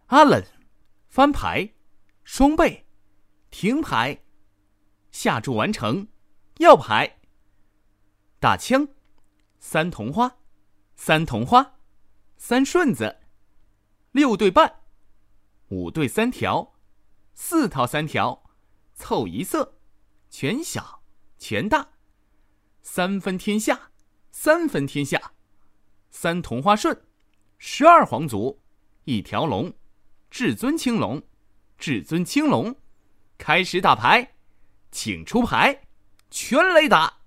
阿冷，翻牌，双倍，停牌，下注完成，要牌。打枪，三同花，三同花，三顺子，6对半，5对3条，4套3条，凑一色，全小全大，3分天下，3分天下，三同花顺，12皇族，1条龙，至尊青龙，至尊青龙，开始打牌，请出牌，全雷打。